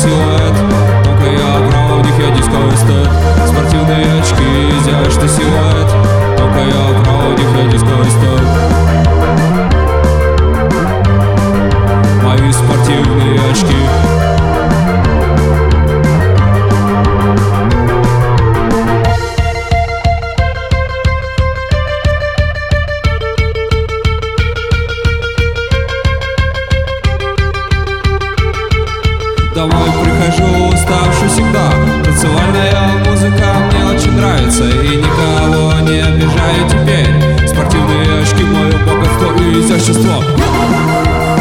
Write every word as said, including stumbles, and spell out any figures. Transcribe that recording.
силуэт. Только я прав, в них я дисковый эстет. Спортивные очки, изящный силуэт. Только я прав, в них я дисковый эстет. Мои спортивные очки. Домой прихожу уставший всегда. Танцевальная музыка мне очень нравится. И никого не обижаю теперь. Спортивные очки — мое богатство и изящество.